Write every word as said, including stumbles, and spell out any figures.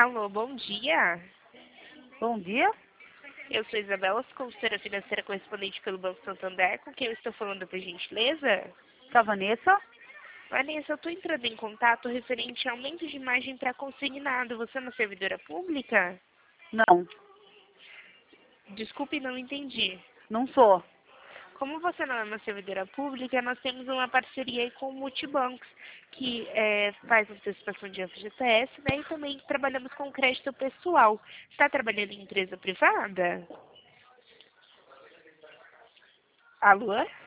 Alô, bom dia. Bom dia. Eu sou Isabela, consultora financeira correspondente pelo Banco Santander. Com quem eu estou falando, por gentileza? Com a Vanessa? Vanessa, eu estou entrando em contato referente a aumento de imagem para consignado. Você é uma servidora pública? Não, Desculpe, não entendi. não sou. Como você não é uma servidora pública, nós temos uma parceria aí com o Multibancos, que é, faz antecipação de F G T S, né? E também trabalhamos com crédito pessoal. Está trabalhando em empresa privada? Alô?